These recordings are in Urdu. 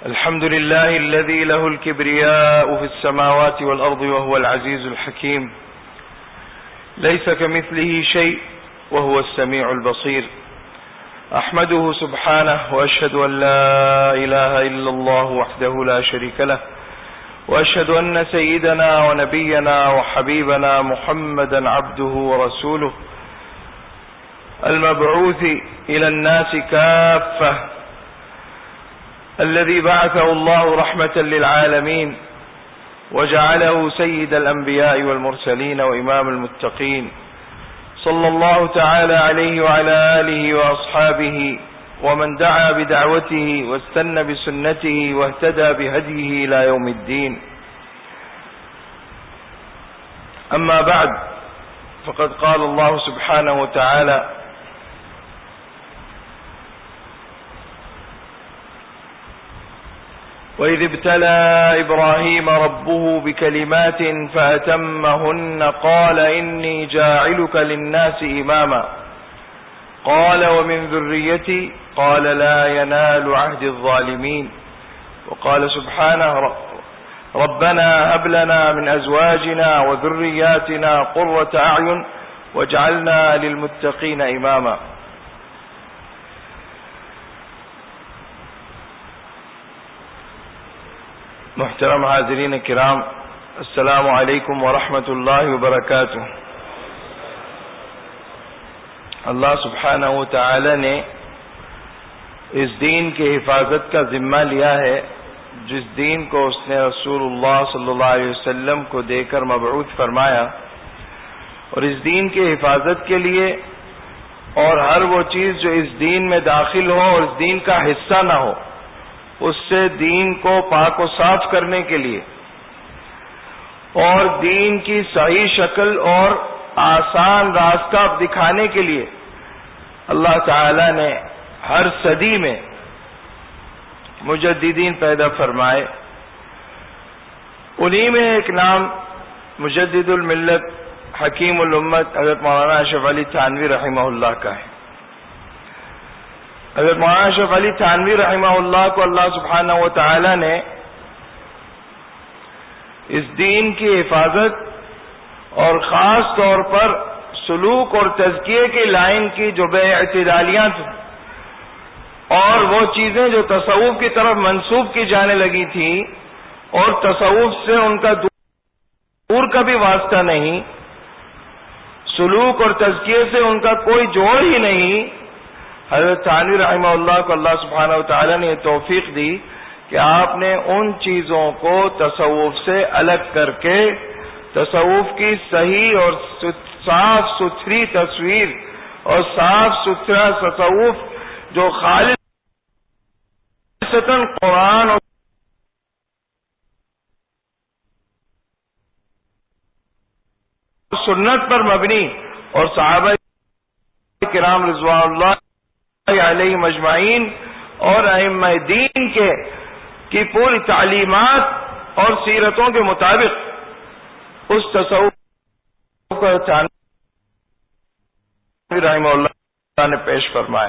الحمد لله الذي له الكبرياء في السماوات والأرض وهو العزيز الحكيم ليس كمثله شيء وهو السميع البصير أحمده سبحانه وأشهد أن لا إله إلا الله وحده لا شريك له وأشهد أن سيدنا ونبينا وحبيبنا محمدا عبده ورسوله المبعوث إلى الناس كافة الذي بعثه الله رحمة للعالمين وجعله سيد الأنبياء والمرسلين وإمام المتقين صلى الله تعالى عليه وعلى آله وأصحابه ومن دعا بدعوته واستنى بسنته واهتدى بهديه إلى يوم الدين. أما بعد فقد قال الله سبحانه وتعالى: وإذ ابتلى إبراهيم ربه بكلمات فأتمهن قال إني جاعلك للناس إماما قال ومن ذريتي قال لا ينال عهد الظالمين. وقال سبحانه: ربنا هب لنا من أزواجنا وذرياتنا قرة أعين واجعلنا للمتقين إماما. محترم حاضرین کرام، السلام علیکم ورحمۃ اللہ وبرکاتہ. اللہ سبحانہ و تعالی نے اس دین کی حفاظت کا ذمہ لیا ہے جس دین کو اس نے رسول اللہ صلی اللہ علیہ وسلم کو دے کر مبعوث فرمایا، اور اس دین کی حفاظت کے لیے اور ہر وہ چیز جو اس دین میں داخل ہو اور اس دین کا حصہ نہ ہو اس سے دین کو پاک و صاف کرنے کے لیے اور دین کی صحیح شکل اور آسان راستہ دکھانے کے لیے اللہ تعالی نے ہر صدی میں مجددین پیدا فرمائے. انہی میں ایک نام مجدد الملت حکیم الامت حضرت مولانا اشرف علی تھانوی رحمہ اللہ کا ہے. حضرت مولانا اشرف علی تھانوی رحمہ اللہ کو اللہ سبحانہ و تعالی نے اس دین کی حفاظت اور خاص طور پر سلوک اور تزکیے کی لائن کی جو بے اعتدالیاں تھیں اور وہ چیزیں جو تصوف کی طرف منسوب کی جانے لگی تھیں اور تصوف سے ان کا دور کا بھی واسطہ نہیں، سلوک اور تزکیے سے ان کا کوئی جوڑ ہی نہیں، حضرت تھانوی رحمہ اللہ کو اللہ سبحانہ و تعالی نے یہ توفیق دی کہ آپ نے ان چیزوں کو تصوف سے الگ کر کے تصوف کی صحیح اور صاف ستھری تصویر اور صاف ستھرا تصوف جو خالص قرآن اور سنت پر مبنی اور صحابہ کرام رضوان اللہ علیہ مجمعین اور ائمہ دین کی پوری تعلیمات اور سیرتوں کے مطابق اس تصوف کو رحمہ اللہ نے پیش فرمایا.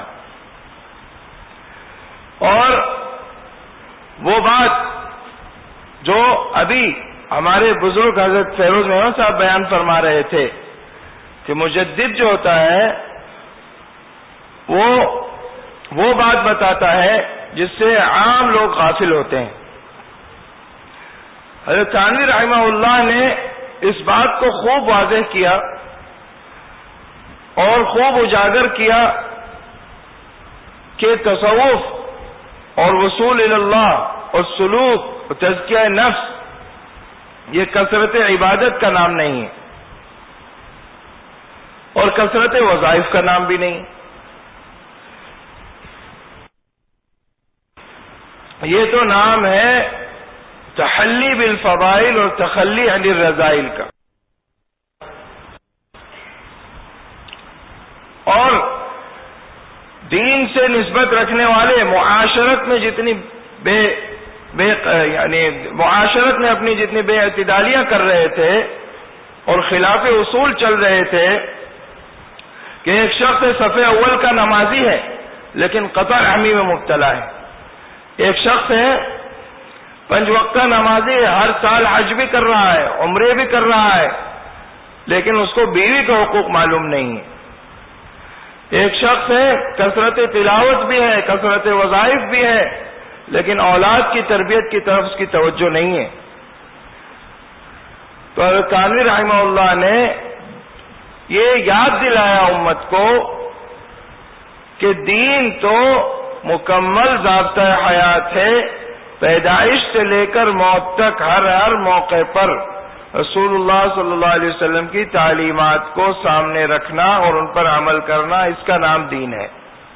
اور وہ بات جو ابھی ہمارے بزرگ حضرت فیروز محمد صاحب بیان فرما رہے تھے کہ مجدد جو ہوتا ہے وہ بات بتاتا ہے جس سے عام لوگ غافل ہوتے ہیں. حضرت تھانوی رحمہ اللہ نے اس بات کو خوب واضح کیا اور خوب اجاگر کیا کہ تصوف اور وصول اللہ اور سلوک اور تزکیہ نفس یہ کثرت عبادت کا نام نہیں ہے اور کثرت وظائف کا نام بھی نہیں. یہ تو نام ہے تحلی بالفضائل اور تخلی عن الرذائل کا. اور دین سے نسبت رکھنے والے معاشرت میں جتنی معاشرت میں اپنی جتنی بے اعتدالیاں کر رہے تھے اور خلاف اصول چل رہے تھے کہ ایک شخص صف اول کا نمازی ہے لیکن قطع رحمی میں مبتلا ہے، ایک شخص ہے 5 وقت نمازی ہے، ہر سال حج بھی کر رہا ہے، عمرے بھی کر رہا ہے، لیکن اس کو بیوی کا حقوق معلوم نہیں ہے۔ ایک شخص ہے، کثرت تلاوت بھی ہے، کثرت وظائف بھی ہے، لیکن اولاد کی تربیت کی طرف اس کی توجہ نہیں ہے۔ تو حضرت تھانوی رحمہ اللہ نے یہ یاد دلایا امت کو کہ دین تو مکمل ضابطہ حیات ہے، پیدائش سے لے کر موت تک ہر موقع پر رسول اللہ صلی اللہ علیہ وسلم کی تعلیمات کو سامنے رکھنا اور ان پر عمل کرنا، اس کا نام دین ہے۔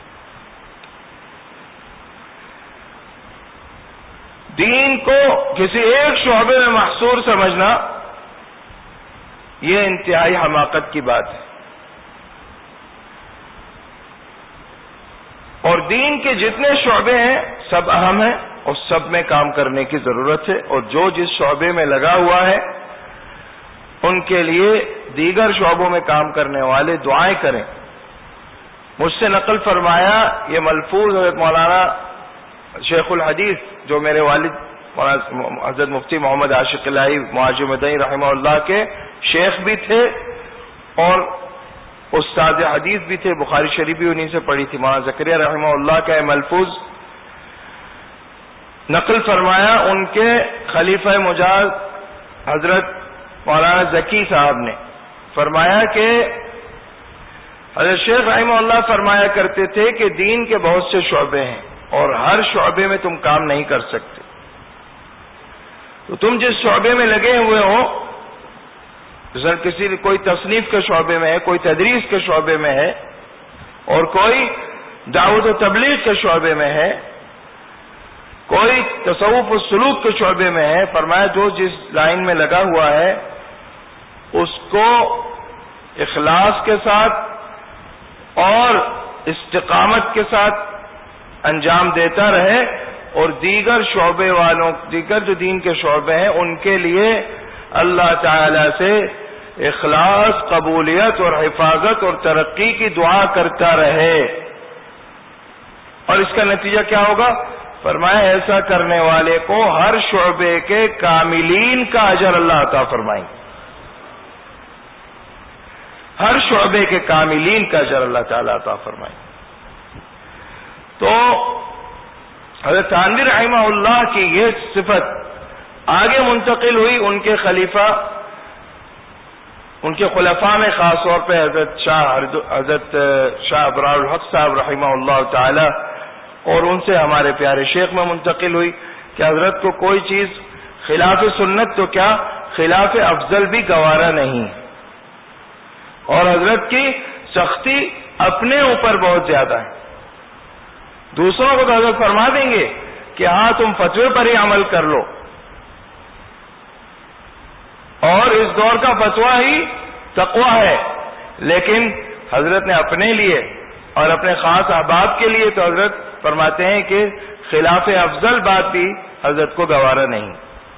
دین کو کسی ایک شعبے میں محصور سمجھنا یہ انتہائی حماقت کی بات ہے، اور دین کے جتنے شعبے ہیں سب اہم ہیں اور سب میں کام کرنے کی ضرورت ہے، اور جو جس شعبے میں لگا ہوا ہے ان کے لیے دیگر شعبوں میں کام کرنے والے دعائیں کریں۔ مجھ سے نقل فرمایا یہ ملفوظ حضرت مولانا شیخ الحدیث جو میرے والد حضرت مفتی محمد عاشق الہی معاذ مدنی رحمہ اللہ کے شیخ بھی تھے اور استاد حدیث بھی تھے، بخاری شریف بھی انہیں سے پڑھی تھی، مولانا زکریا رحمہ اللہ کا ملفوظ نقل فرمایا ان کے خلیفہ مجاز حضرت مولانا زکی صاحب نے، فرمایا کہ حضرت شیخ رحمہ اللہ فرمایا کرتے تھے کہ دین کے بہت سے شعبے ہیں اور ہر شعبے میں تم کام نہیں کر سکتے، تو تم جس شعبے میں لگے ہوئے ہو، کوئی تصنیف کے شعبے میں ہے، کوئی تدریس کے شعبے میں ہے، اور کوئی دعوت و تبلیغ کے شعبے میں ہے، کوئی تصوف و سلوک کے شعبے میں ہے، فرمایا جو جس لائن میں لگا ہوا ہے اس کو اخلاص کے ساتھ اور استقامت کے ساتھ انجام دیتا رہے، اور دیگر شعبے والوں، دیگر جو دین کے شعبے ہیں ان کے لیے اللہ تعالی سے اخلاص، قبولیت اور حفاظت اور ترقی کی دعا کرتا رہے۔ اور اس کا نتیجہ کیا ہوگا؟ فرمایا ایسا کرنے والے کو ہر شعبے کے کاملین کا اجر اللہ عطا فرمائیں، ہر شعبے کے کاملین کا اجر اللہ تعالی عطا فرمائیں۔ تو حضرت تھانوی رحمہ اللہ کی یہ صفت آگے منتقل ہوئی ان کے خلیفہ، ان کے خلفاء میں، خاص طور پہ حضرت شاہ ابرار الحق صاحب رحمہ اللہ تعالی، اور ان سے ہمارے پیارے شیخ میں منتقل ہوئی کہ حضرت کو کوئی چیز خلاف سنت تو کیا خلاف افضل بھی گوارا نہیں، اور حضرت کی سختی اپنے اوپر بہت زیادہ ہے۔ دوسروں کو تو حضرت فرما دیں گے کہ ہاں تم فتوے پر ہی عمل کر لو، اور اس دور کا فتویٰ ہی تقویٰ ہے، لیکن حضرت نے اپنے لیے اور اپنے خاص احباب کے لیے تو حضرت فرماتے ہیں کہ خلاف افضل بات بھی حضرت کو گوارا نہیں۔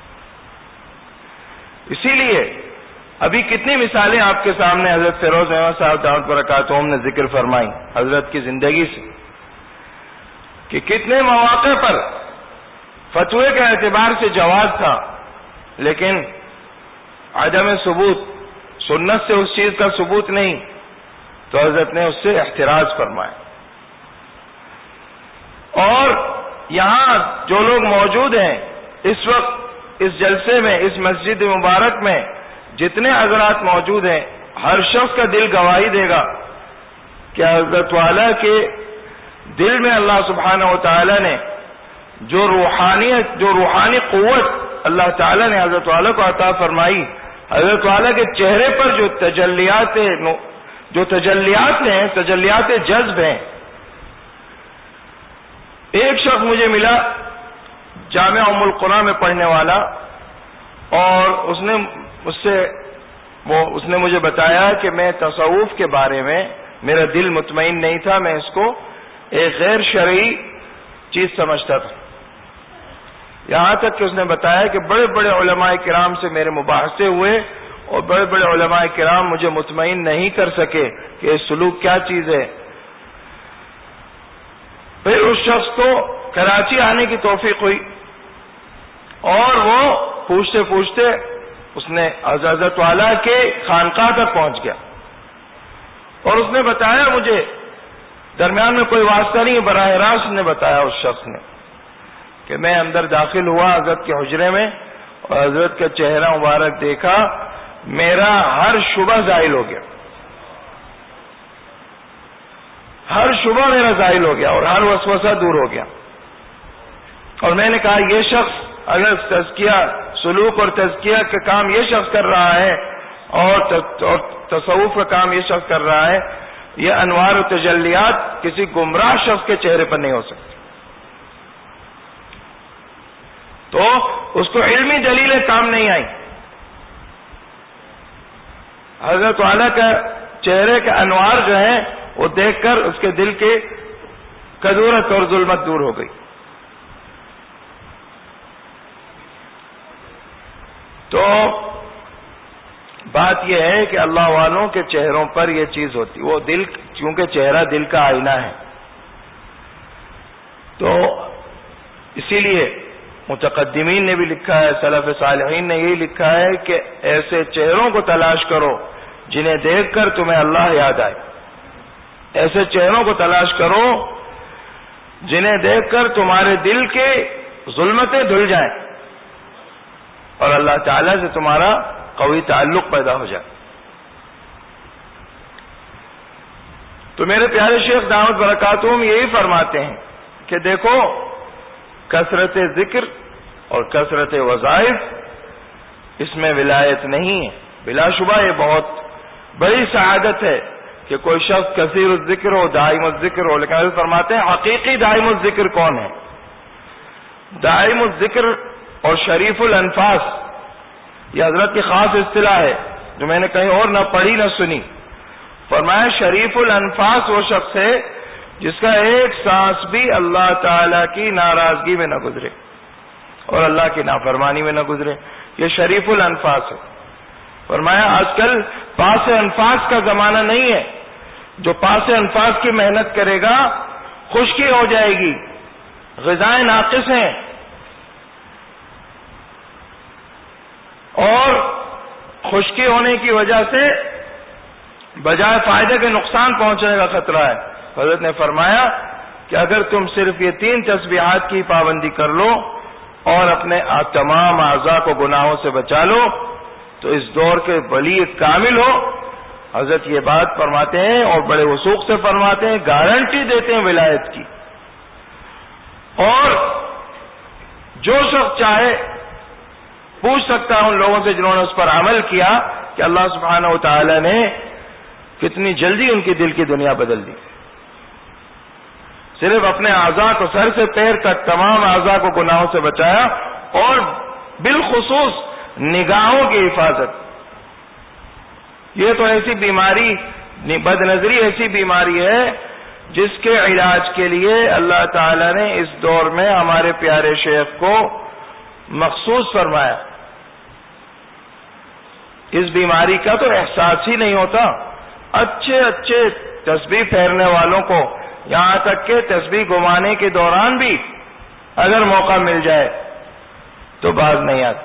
اسی لیے ابھی کتنی مثالیں آپ کے سامنے حضرت فیروز احمد صاحب دعوت برکاتہم نے ذکر فرمائی حضرت کی زندگی سے، کہ کتنے مواقع پر فتوے کے اعتبار سے جواز تھا، لیکن عدم ثبوت، سنت سے اس چیز کا ثبوت نہیں، تو حضرت نے اس سے احتراز فرمایا۔ اور یہاں جو لوگ موجود ہیں اس وقت اس جلسے میں، اس مسجد مبارک میں جتنے حضرات موجود ہیں، ہر شخص کا دل گواہی دے گا کہ حضرت والا کے دل میں اللہ سبحانہ و تعالی نے جو روحانی قوت اللہ تعالی نے حضرت والا کو عطا فرمائی، حضرت والا کے چہرے پر جو تجلیات ہیں، تجلیات جذب ہیں۔ ایک شخص مجھے ملا جامعہ ام القرآن میں پڑھنے والا، اور اس نے مجھے بتایا کہ میں تصوف کے بارے میں میرا دل مطمئن نہیں تھا، میں اس کو ایک غیر شرعی چیز سمجھتا تھا، یہاں تک کہ اس نے بتایا کہ بڑے بڑے علماء کرام سے میرے مباحثے ہوئے اور بڑے بڑے علماء کرام مجھے مطمئن نہیں کر سکے کہ یہ سلوک کیا چیز ہے۔ پھر اس شخص کو کراچی آنے کی توفیق ہوئی، اور وہ پوچھتے پوچھتے اس نے حضرت والا کے خانقاہ تک پہنچ گیا، اور اس نے بتایا مجھے، درمیان میں کوئی واسطہ نہیں، براہ راست نے بتایا اس شخص نے کہ میں اندر داخل ہوا حضرت کے حجرے میں اور حضرت کا چہرہ مبارک دیکھا، میرا ہر شبہ زائل ہو گیا، ہر شبہ میرا زائل ہو گیا اور ہر وسوسہ دور ہو گیا۔ اور میں نے کہا یہ شخص اگر تزکیہ سلوک اور تزکیہ کا کام یہ شخص کر رہا ہے اور تصوف کا کام یہ شخص کر رہا ہے، یہ انوار و تجلیات کسی گمراہ شخص کے چہرے پر نہیں ہو سکتی۔ تو اس کو علمی دلیلیں کام نہیں آئی، حضرت والا کا چہرے کے انوار جو ہیں وہ دیکھ کر اس کے دل کی کدورت اور ظلمت دور ہو گئی۔ تو بات یہ ہے کہ اللہ والوں کے چہروں پر یہ چیز ہوتی، وہ دل، چونکہ چہرہ دل کا آئینہ ہے، تو اسی لیے متقدمین نے بھی لکھا ہے، سلف صالحین نے یہی لکھا ہے کہ ایسے چہروں کو تلاش کرو جنہیں دیکھ کر تمہیں اللہ یاد آئے، ایسے چہروں کو تلاش کرو جنہیں دیکھ کر تمہارے دل کے ظلمتیں دھل جائیں اور اللہ تعالیٰ سے تمہارا قوی تعلق پیدا ہو جائے۔ تو میرے پیارے شیخ دامت برکاتہم یہی فرماتے ہیں کہ دیکھو، کثرت ذکر اور کثرت وظائف اس میں ولایت نہیں ہے، بلا شبہ یہ بہت بڑی سعادت ہے کہ کوئی شخص کثیر الذکر ہو، دائم الذکر ہو، لیکن حضرت فرماتے ہیں حقیقی دائم الذکر کون ہے؟ دائم الذکر اور شریف الانفاس، یہ حضرت کی خاص اصطلاح ہے جو میں نے کہیں اور نہ پڑھی نہ سنی۔ فرمایا شریف الانفاس وہ شخص ہے جس کا ایک سانس بھی اللہ تعالی کی ناراضگی میں نہ گزرے اور اللہ کی نافرمانی میں نہ گزرے، یہ شریف الانفاس ہے۔ فرمایا آج کل پاس انفاس کا زمانہ نہیں ہے، جو پاس انفاس کی محنت کرے گا خشکی ہو جائے گی، غذائیں ناقص ہیں اور خشکی ہونے کی وجہ سے بجائے فائدے کے نقصان پہنچنے کا خطرہ ہے۔ حضرت نے فرمایا کہ اگر تم صرف یہ 3 تسبیحات کی پابندی کر لو اور اپنے تمام اعضاء کو گناہوں سے بچا لو تو اس دور کے ولی کامل ہو۔ حضرت یہ بات فرماتے ہیں اور بڑے وثوق سے فرماتے ہیں، گارنٹی دیتے ہیں ولایت کی۔ اور جو شخص چاہے پوچھ سکتا ہے ان لوگوں سے جنہوں نے اس پر عمل کیا کہ اللہ سبحانہ و تعالی نے کتنی جلدی ان کی دل کی دنیا بدل دی۔ صرف اپنے اعضاء کو سر سے پیر تک تمام اعضاء کو گناہوں سے بچایا اور بالخصوص نگاہوں کی حفاظت۔ یہ تو ایسی بیماری، بد نظری ایسی بیماری ہے جس کے علاج کے لیے اللہ تعالی نے اس دور میں ہمارے پیارے شیخ کو مخصوص فرمایا۔ اس بیماری کا تو احساس ہی نہیں ہوتا۔ اچھے اچھے تسبیح پھیرنے والوں کو یہاں تک کہ تسبیح گھمانے کے دوران بھی اگر موقع مل جائے تو باز نہیں آتے۔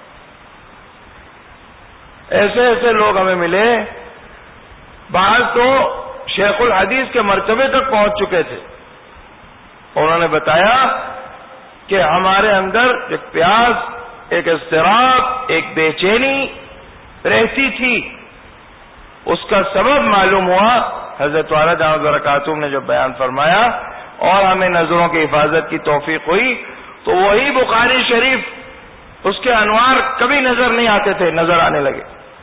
ایسے ایسے لوگ ہمیں ملے، بعض تو شیخ الحدیث کے مرتبے تک پہنچ چکے تھے، انہوں نے بتایا کہ ہمارے اندر ایک پیاس، ایک اضطراب، ایک بے چینی رہتی تھی، اس کا سبب معلوم ہوا حضرت والا دامت برکاتہم نے جب بیان فرمایا اور ہمیں نظروں کی حفاظت کی توفیق ہوئی تو وہی بخاری شریف، اس کے انوار کبھی نظر نہیں آتے تھے، نظر آنے لگے۔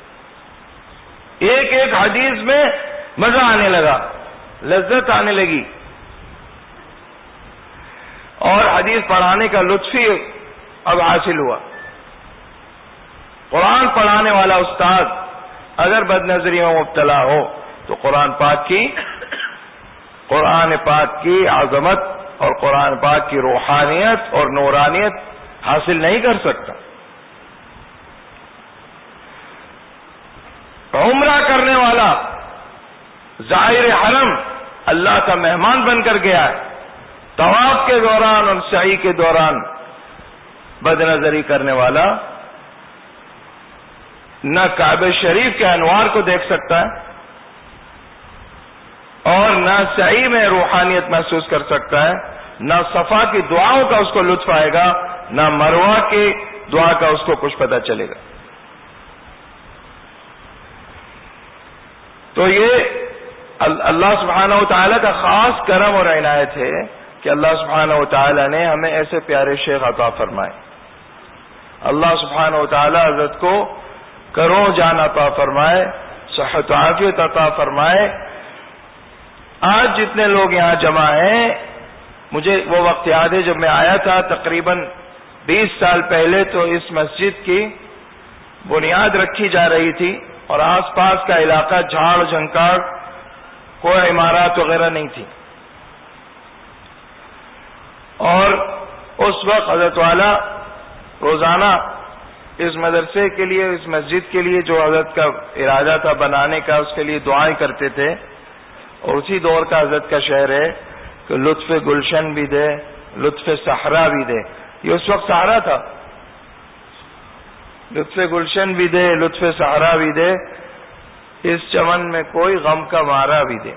ایک ایک حدیث میں مزہ آنے لگا، لذت آنے لگی، اور حدیث پڑھانے کا لطف ہی اب حاصل ہوا۔ قرآن پڑھانے والا استاد اگر بد نظری میں مبتلا ہو تو قرآن پاک کی عظمت اور قرآن پاک کی روحانیت اور نورانیت حاصل نہیں کر سکتا۔ عمرہ کرنے والا زائر حرم اللہ کا مہمان بن کر گیا ہے، طواف کے دوران اور سعی کے دوران بد نظری کرنے والا نہ کعبہ شریف کے انوار کو دیکھ سکتا ہے اور نہ سعی میں روحانیت محسوس کر سکتا ہے، نہ صفا کی دعاؤں کا اس کو لطف آئے گا، نہ مروہ کی دعا کا اس کو کچھ پتہ چلے گا۔ تو یہ اللہ سبحانہ و تعالیٰ کا خاص کرم اور عنایت ہے کہ اللہ سبحانہ و تعالیٰ نے ہمیں ایسے پیارے شیخ عطا فرمائے۔ اللہ سبحانہ و تعالیٰ حضرت کو کروں جان عطا فرمائے، صحت و عافیت عطا فرمائے۔ آج جتنے لوگ یہاں جمع ہیں، مجھے وہ وقت یاد ہے جب میں آیا تھا تقریباً 20 سال پہلے، تو اس مسجد کی بنیاد رکھی جا رہی تھی اور آس پاس کا علاقہ جھاڑ جھنکاڑ، کوئی عمارات وغیرہ نہیں تھی، اور اس وقت حضرت والا روزانہ اس مدرسے کے لیے، اس مسجد کے لیے جو حضرت کا ارادہ تھا بنانے کا، اس کے لیے دعائیں کرتے تھے۔ اور اسی دور کا حضرت کا شعر ہے کہ لطف گلشن بھی دے، لطف صحرا بھی دے۔ یہ اس وقت صحرا تھا، لطف گلشن بھی دے، لطف صحرا بھی دے، اس چمن میں کوئی غم کا مارا بھی دے۔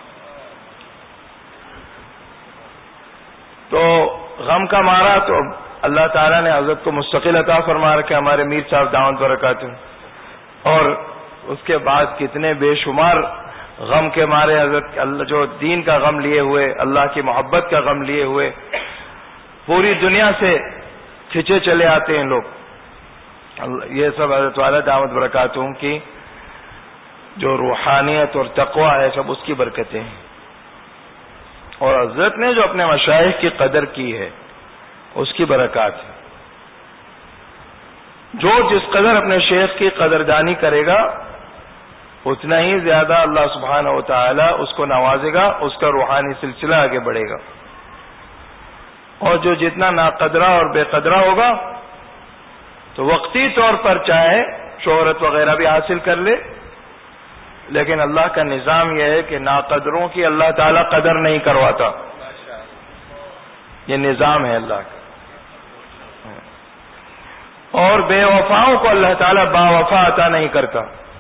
تو غم کا مارا تو اللہ تعالیٰ نے حضرت کو مستقل عطا فرما رکھا، ہمارے میر صاحب دامت برکاتہ، اور اس کے بعد کتنے بے شمار غم کے مارے حضرت اللہ جو دین کا غم لیے ہوئے، اللہ کی محبت کا غم لیے ہوئے پوری دنیا سے کھچے چلے آتے ہیں لوگ۔ یہ سب حضرت والا دامت برکاتہم کی جو روحانیت اور تقوی ہے، سب اس کی برکتیں ہیں، اور حضرت نے جو اپنے مشائخ کی قدر کی ہے اس کی برکات ہے۔ جو جس قدر اپنے شیخ کی قدردانی کرے گا اتنا ہی زیادہ اللہ سبحانہ و تعالی اس کو نوازے گا، اس کا روحانی سلسلہ آگے بڑھے گا، اور جو جتنا ناقدرہ اور بے قدرہ ہوگا تو وقتی طور پر چاہے شہرت وغیرہ بھی حاصل کر لے، لیکن اللہ کا نظام یہ ہے کہ ناقدروں کی اللہ تعالیٰ قدر نہیں کرواتا، یہ نظام ہے اللہ کا۔ اور بے وفاؤں کو اللہ تعالیٰ با وفا عطا نہیں کرتا۔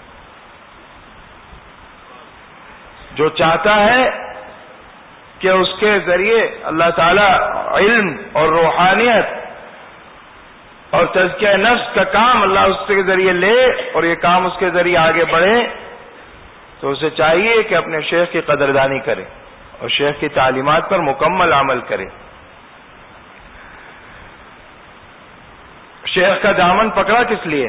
جو چاہتا ہے کہ اس کے ذریعے اللہ تعالیٰ علم اور روحانیت اور تزکیہ نفس کا کام اللہ اس کے ذریعے لے اور یہ کام اس کے ذریعے آگے بڑھے، تو اسے چاہیے کہ اپنے شیخ کی قدردانی کرے اور شیخ کی تعلیمات پر مکمل عمل کرے۔ شیخ کا دامن پکڑا کس لیے؟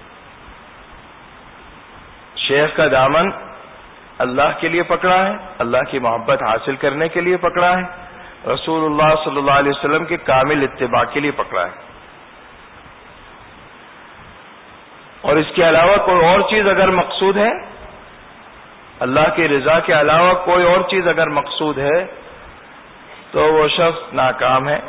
شیخ کا دامن اللہ کے لیے پکڑا ہے، اللہ کی محبت حاصل کرنے کے لیے پکڑا ہے، رسول اللہ صلی اللہ علیہ وسلم کے کامل اتباع کے لیے پکڑا ہے۔ اور اس کے علاوہ کوئی اور چیز اگر مقصود ہے، اللہ کی رضا کے علاوہ کوئی اور چیز اگر مقصود ہے تو وہ شخص ناکام ہے،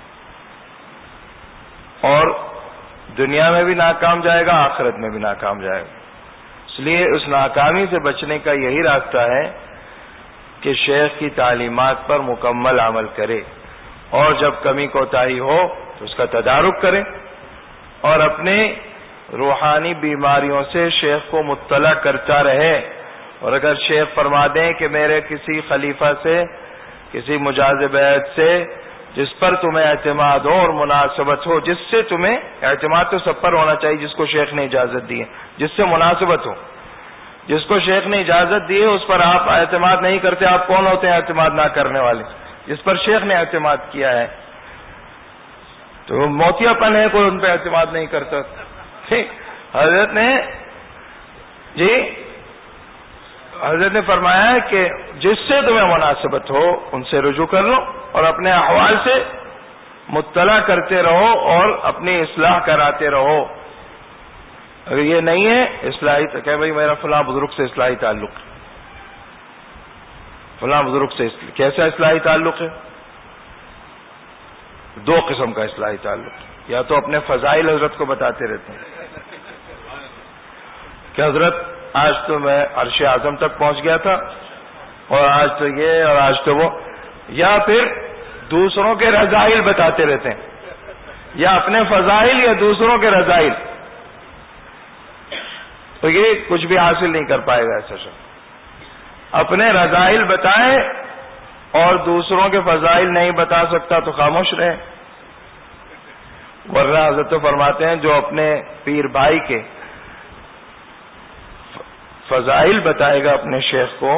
اور دنیا میں بھی ناکام جائے گا، آخرت میں بھی ناکام جائے گا۔ اس لیے اس ناکامی سے بچنے کا یہی راستہ ہے کہ شیخ کی تعلیمات پر مکمل عمل کرے، اور جب کمی کوتاہی ہو تو اس کا تدارک کرے، اور اپنے روحانی بیماریوں سے شیخ کو مطلع کرتا رہے۔ اور اگر شیخ فرما دیں کہ میرے کسی خلیفہ سے، کسی مجاز بیعت سے جس پر تمہیں اعتماد ہو اور مناسبت ہو، جس سے تمہیں اعتماد تو سب پر ہونا چاہیے جس کو شیخ نے اجازت دی ہے، جس سے مناسبت ہو، جس کو شیخ نے اجازت دی ہے اس پر آپ اعتماد نہیں کرتے، آپ کون ہوتے ہیں اعتماد نہ کرنے والے؟ جس پر شیخ نے اعتماد کیا ہے تو موتیا پن ہے، کوئی ان پہ اعتماد نہیں کرتا۔ حضرت نے فرمایا کہ جس سے تمہیں مناسبت ہو ان سے رجوع کر لو، اور اپنے احوال سے مطلع کرتے رہو اور اپنی اصلاح کراتے رہو۔ اگر یہ نہیں ہے اصلاحی تو کہ بھائی میرا فلاں بزرگ سے اصلاحی تعلق ہے، فلاں بزرگ سے کیسا اصلاحی تعلق ہے؟ دو قسم کا اصلاحی تعلق ہے، یا تو اپنے فضائل حضرت کو بتاتے رہتے ہیں کہ حضرت آج تو میں عرش اعظم تک پہنچ گیا تھا، اور آج تو یہ اور آج تو وہ، یا پھر دوسروں کے رذائل بتاتے رہتے ہیں یا اپنے فضائل یا دوسروں کے رذائل، تو یہ کچھ بھی حاصل نہیں کر پائے گا ایسا شخص۔ اپنے رذائل بتائے اور دوسروں کے فضائل نہیں بتا سکتا تو خاموش رہے۔ ورنہ حضرت فرماتے ہیں جو اپنے پیر بھائی کے فضائل بتائے گا اپنے شیخ کو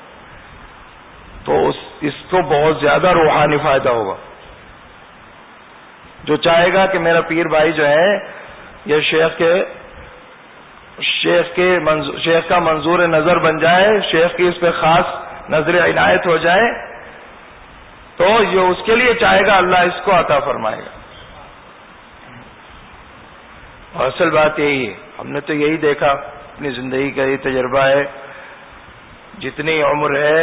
تو اس کو بہت زیادہ روحانی فائدہ ہوگا۔ جو چاہے گا کہ میرا پیر بھائی جو ہے یہ شیخ کا منظور نظر بن جائے، شیخ کی اس پہ خاص نظر عنایت ہو جائے، تو جو اس کے لیے چاہے گا اللہ اس کو عطا فرمائے گا۔ اور اصل بات یہی ہے، ہم نے تو یہی دیکھا، اپنی زندگی کا یہ تجربہ ہے، جتنی عمر ہے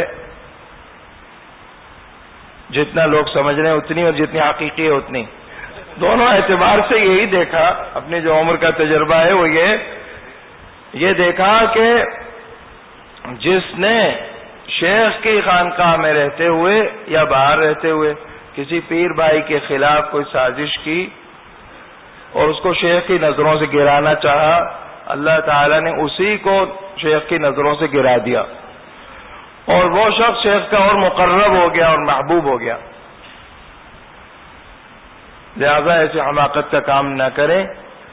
جتنا لوگ سمجھ رہے ہیں اتنی، اور جتنی حقیقی ہے اتنی، دونوں اعتبار سے یہی دیکھا، اپنی جو عمر کا تجربہ ہے وہ یہ دیکھا کہ جس نے شیخ کی خانقاہ میں رہتے ہوئے یا باہر رہتے ہوئے کسی پیر بھائی کے خلاف کوئی سازش کی اور اس کو شیخ کی نظروں سے گرانا چاہا، اللہ تعالی نے اسی کو شیخ کی نظروں سے گرا دیا، اور وہ شخص شیخ کا اور مقرب ہو گیا اور محبوب ہو گیا۔ لہذا ایسے حماقت کا کام نہ کریں،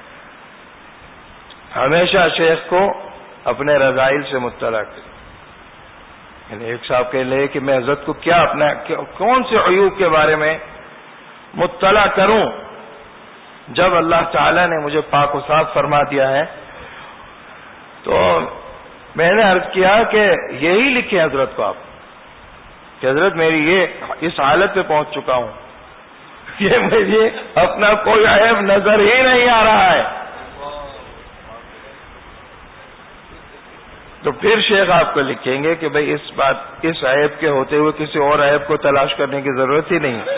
ہمیشہ شیخ کو اپنے رذائل سے مطلع کریں۔ یعنی ایک صاحب کہہ لے کہ میں حضرت کو کون سے عیوب کے بارے میں مطلع کروں، جب اللہ تعالی نے مجھے پاک و صاف فرما دیا ہے۔ تو میں نے عرض کیا کہ یہی لکھے حضرت کو آپ کہ حضرت میری اس حالت پہ پہنچ چکا ہوں کہ مجھے اپنا کوئی عیب نظر ہی نہیں آ رہا ہے۔ تو پھر شیخ آپ کو لکھیں گے کہ بھئی اس عیب کے ہوتے ہوئے کسی اور عیب کو تلاش کرنے کی ضرورت ہی نہیں،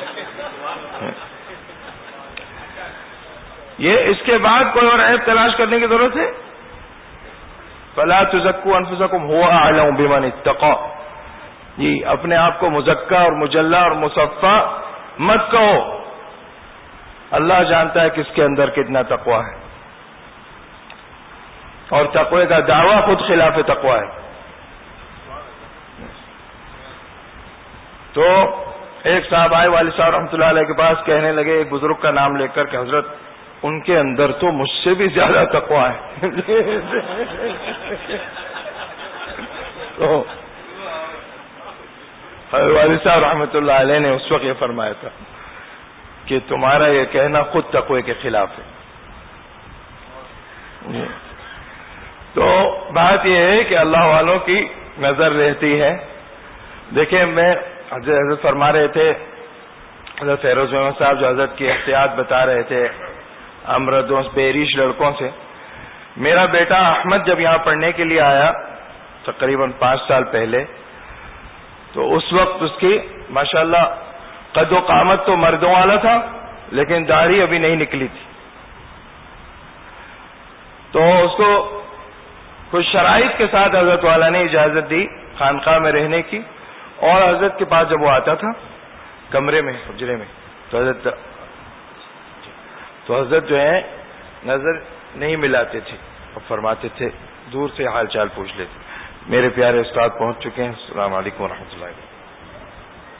یہ اس کے بعد کوئی اور عیب تلاش کرنے کی ضرورت ہے؟ فَلَا تُزَكُّوا أَنفُسَكُمْ هُوَ أَعْلَمُ بِمَنِ اتَّقَىٰ، جی اپنے آپ کو مزکا اور مجلہ اور مصفا مت کہو، اللہ جانتا ہے کس کے اندر کتنا تقوی ہے، اور تقوی کا دعویٰ خود خلاف تقوی ہے۔ تو ایک صاحب آئے والد صاحب رحمۃ اللہ علیہ کے پاس، کہنے لگے ایک بزرگ کا نام لے کر کہ حضرت ان کے اندر تو مجھ سے بھی زیادہ تقوی ہے۔ تو والد صاحب رحمۃ اللہ علیہ نے اس وقت یہ فرمایا تھا کہ تمہارا یہ کہنا خود تقوی کے خلاف ہے۔ تو بات یہ ہے کہ اللہ والوں کی نظر رہتی ہے۔ دیکھیں میں حضرت فرما رہے تھے، حضرت فیروز محمد صاحب جو حضرت کی احتیاط بتا رہے تھے امردوں بیریش لڑکوں سے، میرا بیٹا احمد جب یہاں پڑھنے کے لیے آیا تقریباً 5 سال پہلے، تو اس وقت اس کی ماشاءاللہ قد و قامت تو مردوں والا تھا، لیکن داڑھی ابھی نہیں نکلی تھی۔ تو اس کو کچھ شرائط کے ساتھ حضرت والا نے اجازت دی خانقاہ میں رہنے کی، اور حضرت کے پاس جب وہ آتا تھا کمرے میں حجرے میں تو حضرت جو ہے نظر نہیں ملاتے تھے اور فرماتے تھے، دور سے حال چال پوچھ لیتے۔ میرے پیارے استاد پہنچ چکے ہیں، السلام علیکم ورحمۃ اللہ وبرکاتہ۔